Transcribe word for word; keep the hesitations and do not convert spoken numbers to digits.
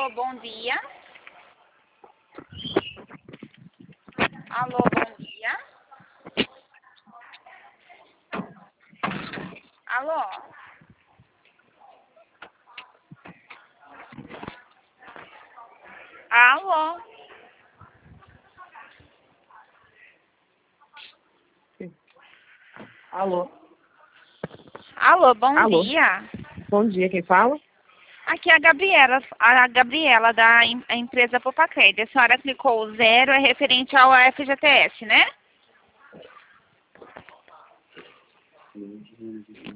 Alô, bom dia. Alô, bom dia. Alô. Alô. Alô. Alô, bom Alô. dia. Bom dia, quem fala? Aqui é a Gabriela, a Gabriela da em- a empresa Popacred. A senhora clicou o zero, é referente ao F G T S, né?